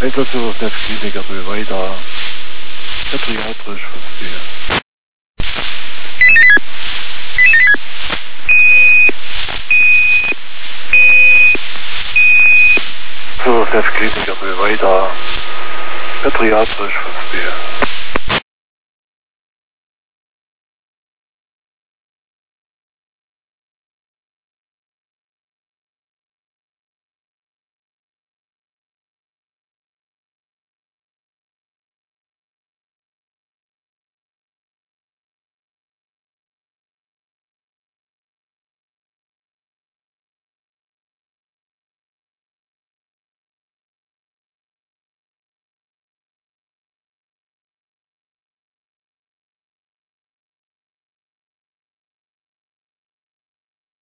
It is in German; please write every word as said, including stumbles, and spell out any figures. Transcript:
Einsatz der Klinik, aber weiter. Pädiatrisch verstehe. So, der Klinik, aber weiter. Pädiatrisch verstehe.